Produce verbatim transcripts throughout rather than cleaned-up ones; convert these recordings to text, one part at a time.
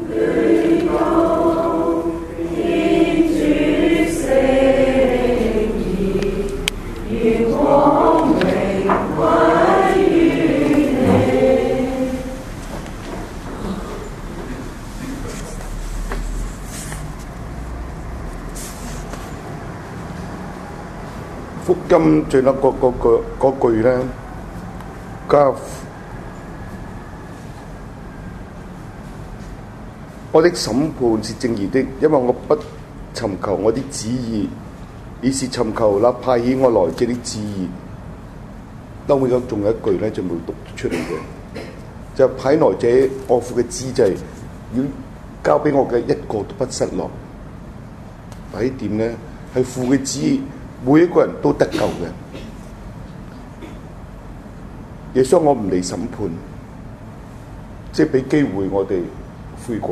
福音最後嗰嗰句嗰句咧，家我的審判是正義的，因為我不尋求我的旨意，而是尋求那派遣我來者的旨意。當會有仲有一句咧，就冇讀出嚟嘅，就係派來者我父嘅旨意，要交俾我嘅一個都不失落。第一點咧，係父嘅旨意。每一個人都得救嘅，耶穌我唔嚟審判，即係俾機會我哋悔改。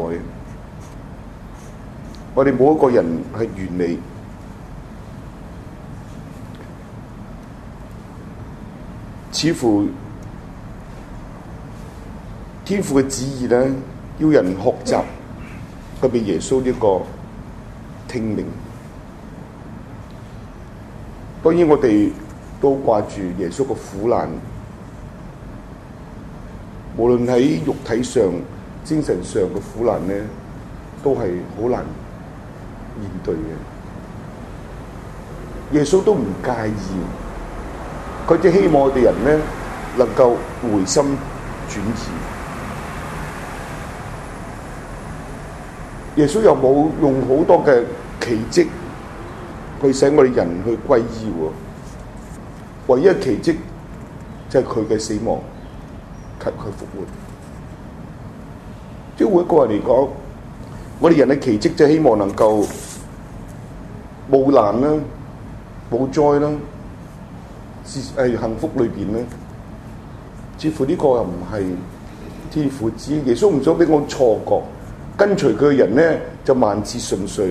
我哋冇一個人係完美，似乎天父嘅旨意咧，要人學習特別耶穌呢個聽命。當然我哋都掛住耶穌嘅苦難，無論喺肉體上、精神上嘅苦難咧，都係好難面對嘅。耶穌都唔介意，佢只希望我哋人咧能夠回心轉意。耶穌又冇用好多嘅奇蹟去使我哋人去歸依喎，唯一嘅奇蹟就係佢嘅死亡及佢復活。對每一個人嚟講，我哋人嘅奇蹟就係希望能夠冇難啦、冇災啦，是係幸福裏邊咧。似乎呢個又唔係天父旨意，耶穌唔想俾我錯覺，跟隨佢嘅人咧就萬事順遂。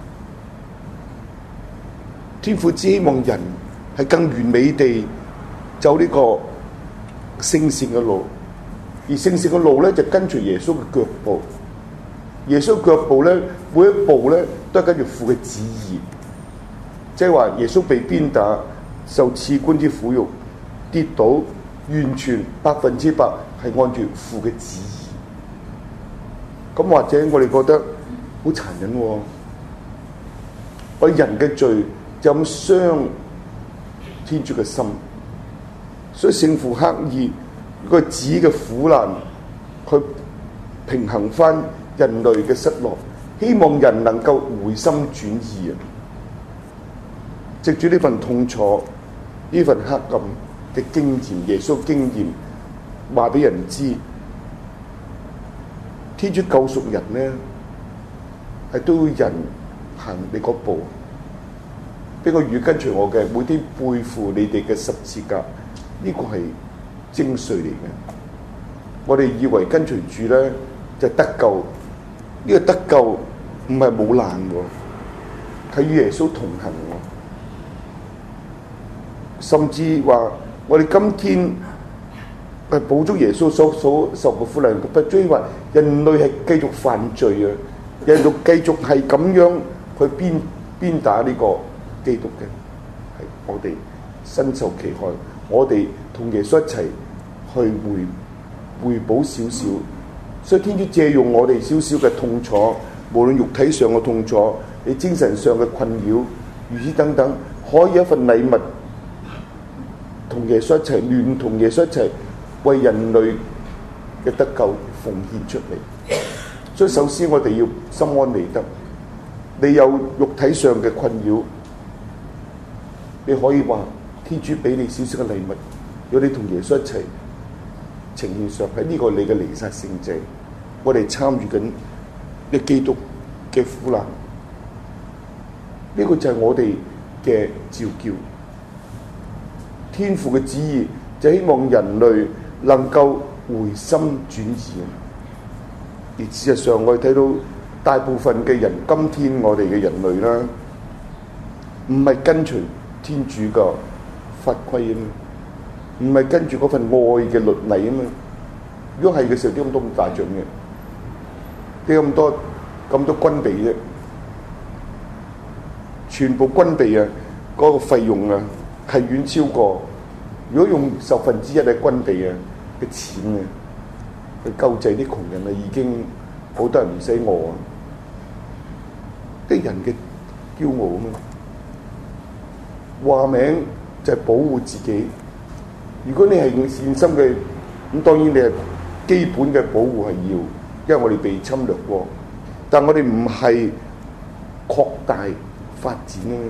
天父只希望人係更完美地走呢個聖善嘅路，而聖善嘅路咧就跟隨耶穌嘅腳步。耶穌腳步咧，每一步咧都係跟住父嘅旨意，即係話耶穌被鞭打、受刺冠之苦辱、跌倒，完全百分之百係按住父嘅旨意。咁或者我哋覺得好殘忍喎，我哋人嘅罪就咁傷天主嘅心，所以聖父刻意個子嘅苦難去平衡翻人類嘅失落，希望人能夠回心轉意啊！藉住呢份痛楚、呢份黑暗嘅經驗，耶穌經驗話俾人知，天主救贖人咧係都要人行你嗰步。俾個與跟隨我嘅，每天背負你哋嘅十字架，呢個係精髓嚟嘅。我哋以為跟隨主咧就得救，呢個得救唔係冇難喎，係與耶穌同行喎。甚至話我哋今天係補足耶穌所所受嘅苦難，不追話人類係繼續犯罪啊，人類繼續係咁樣去鞭鞭打呢個基督嘅，係我哋身受其害，我哋同耶穌一齊去回回補少少，所以天主借用我哋少少嘅痛楚，無論肉體上嘅痛楚，你精神上嘅困擾，如此等等，可以一份禮物，同耶穌一齊，聯同耶穌一齊為人類嘅得救奉獻出嚟。所以首先我哋要心安理得，你有肉體上嘅困擾，你可以話天主俾你少少嘅禮物，如果你同耶穌一齊呈現上喺呢個你嘅彌撒聖祭，我哋參與緊呢基督嘅苦難，呢個就係我哋嘅召叫。天父嘅旨意就希望人類能夠回心轉意，而事實上我哋睇到大部分嘅人，今天我哋嘅人類啦，唔係跟隨天主嘅法規啊嘛，唔係跟住嗰份愛嘅律例啊嘛。如果係嘅時候，點解都咁打仗嘅？ 啲咁多咁多軍備啫？全部軍備啊，嗰、那個費用啊，係遠超過。如果用十分之一嘅軍備啊嘅錢啊，去救濟啲窮人啊，已經好多人唔使餓啊！啲人嘅驕傲啊嘛，話名就係保護自己。如果你係用善心嘅，咁當然你係基本嘅保護係要，因為我哋被侵略過。但我哋唔係擴大發展啊！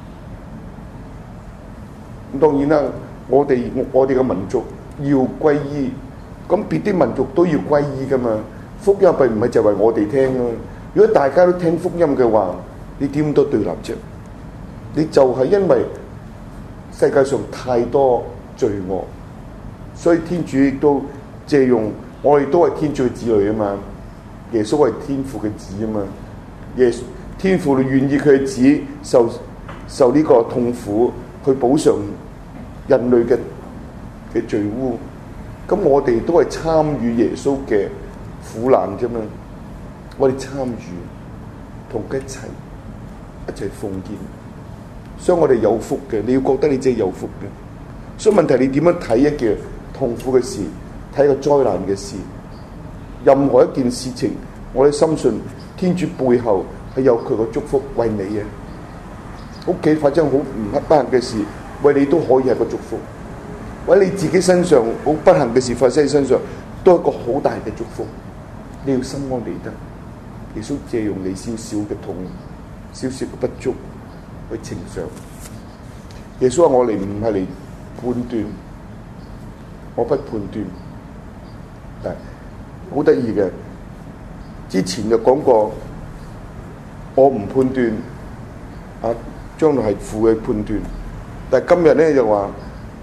咁當然啦，我哋我哋嘅民族要歸依，咁別啲民族都要歸依噶嘛。福音並唔係就為我哋聽啊！如果大家都聽福音嘅話，你點多對立啫？你就係因為世界上太多罪惡，所以天主亦都借用我哋都係天主嘅子女啊嘛。耶穌係天父嘅子啊嘛。耶穌天父願意佢嘅子受受呢個痛苦，去補償人類嘅嘅罪污。咁我哋都係參與耶穌嘅苦難啫嘛。我哋參與同佢一齊一齊奉獻，所以我哋有福嘅。你要覺得你自己有福嘅。所以問題你點樣睇一件痛苦嘅事，睇一個災難嘅事，任何一件事情，我哋深信天主背後係有佢嘅祝福為你嘅。屋企發生好唔不幸嘅事，為你都可以係個祝福；或者你自己身上好不幸嘅事發生喺身上，都係一個好大嘅祝福。你要心安理得。耶穌借用你少少嘅痛、少少嘅不足去呈上。耶穌話：我嚟唔係嚟判斷，我不判斷。但係好得意嘅，之前就講過，我唔判斷，啊，將來係父嘅判斷。但係今日咧就話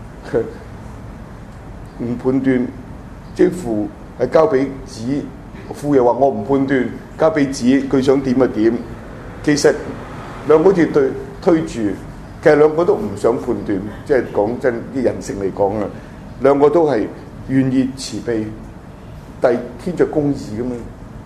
唔判斷，即係父係交俾子，父又話我唔判斷，交俾子，佢想點就點。其實兩個好似對推住，其實兩個都唔想判斷，即係講真啲人性嚟講啊，兩個都係願意慈悲，但係天著公義噶嘛，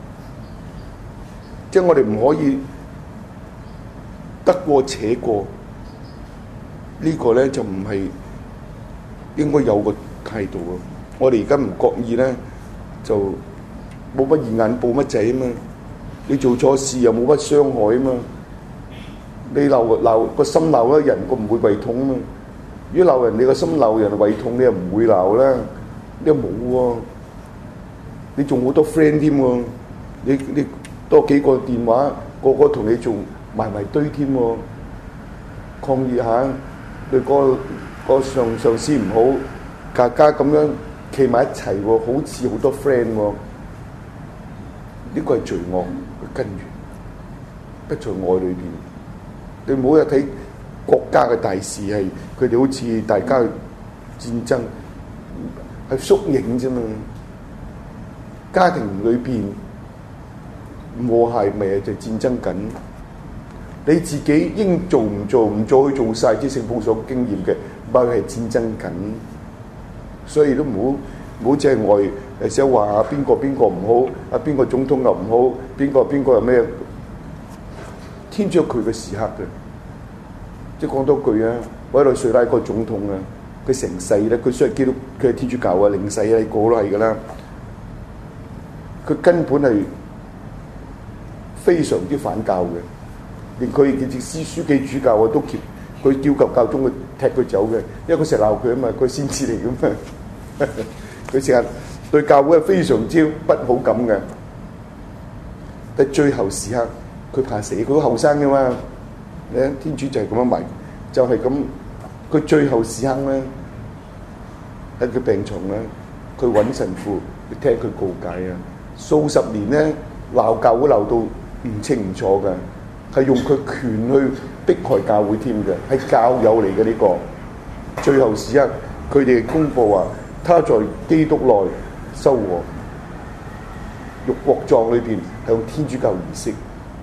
即係我哋唔可以得過且過，呢個咧就唔係應該有個態度咯。我哋而家唔覺意咧，就冇乜義眼報乜仔啊嘛，你做錯事又冇乜傷害啊嘛。你鬧鬧個心鬧咧，人個唔會胃痛啊嘛。如果鬧人，你個心鬧人胃痛，你又唔會鬧啦。你又冇喎，你仲好多 friend 添喎。你你多幾個電話，個個同你做埋埋堆添喎。抗議下對個個上上司唔好，大家咁樣企埋一齊喎，好似好多 friend 喎。呢個係罪惡嘅根源，不在愛裏邊。你唔好有睇國家嘅大事係佢哋好似大家戰爭係縮影啫嘛。家庭裏邊唔和諧咪就戰爭緊。你自己應做唔做唔做去做晒啲聖保所經驗嘅，咪係戰爭緊。所以都唔好唔好淨係外誒成日話啊邊個邊個唔好，啊邊個總統又唔好，邊個邊個又咩？天主有佢嘅時刻嘅，即係講多句啊！委內瑞拉個總統啊，佢成世咧，佢雖然基督，佢係天主教啊，領洗啊，個都係噶啦。佢根本係非常之反教嘅，連佢嘅司書記主教啊都揭，佢叫及教宗佢踢佢走嘅，因為佢成日鬧佢啊嘛，佢先知嚟嘅嘛，佢成日對教會係非常之不好感嘅。但係最後時刻，佢怕死，佢好後生嘅嘛。你睇天主就係咁樣埋，就係、是、咁。佢最後時刻咧，喺佢病床咧，佢揾神父去聽佢告解啊。數十年咧鬧教會鬧到唔清唔楚嘅，係用佢權去迫害教會添嘅，係教友嚟嘅呢個。最後時刻，佢哋公佈話，他在基督內修和，浴國葬裏邊係用天主教儀式。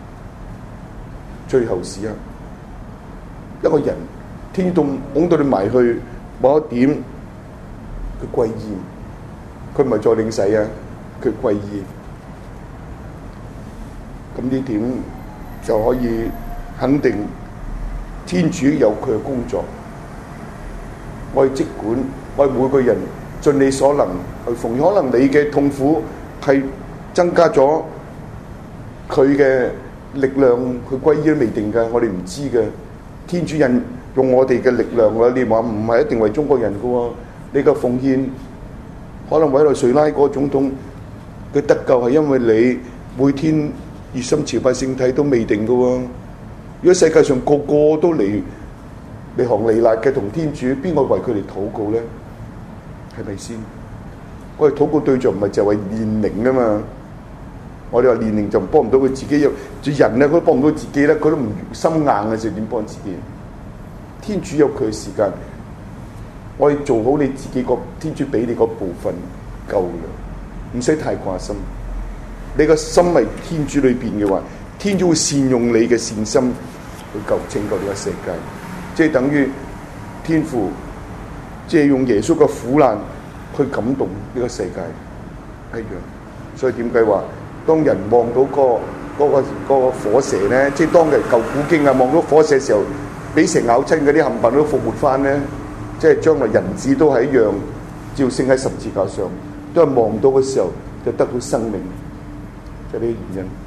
最後時刻，一個人天主拱到你埋去某一點，佢歸依，佢唔係再領洗啊，佢歸依。 咁呢點就可以肯定天主有佢嘅工作。我哋即管我哋每個人盡你所能去奉獻，可能你嘅痛苦係增加咗佢嘅力量，佢歸依都未定嘅，我哋唔知嘅。天主人用我哋嘅力量啊！你話唔係一定為中國人嘅喎，你嘅奉獻可能委內瑞拉嗰個總統佢得救係因為你每天熱心朝拜聖體都未定嘅喎。如果世界上個個都嚟離行離迾嘅同天主，邊個為佢哋禱告咧？係咪先？我哋禱告對象唔係就係年齡啊嘛。我哋話年齡就幫唔到佢自己，有人咧佢都幫唔到自己咧，佢都唔心硬嘅時候點幫自己？天主有佢嘅時間，我哋做好你自己個天主俾你嗰部分夠啦，唔使太掛心。你個心係天主裏邊嘅話，天主會善用你嘅善心去救拯救呢個世界，即係等於天父即係用耶穌嘅苦難去感動呢個世界一樣。所以點解話？當人望到、嗰個嗰、嗰個嗰個火蛇咧，即係當日舊古經啊，望到火蛇嘅時候，俾蛇咬親嗰啲冚唪唥都復活翻咧，即係將來人子都係一樣，照升喺十字架上，都係望到嘅時候就得到生命，就係呢個原因。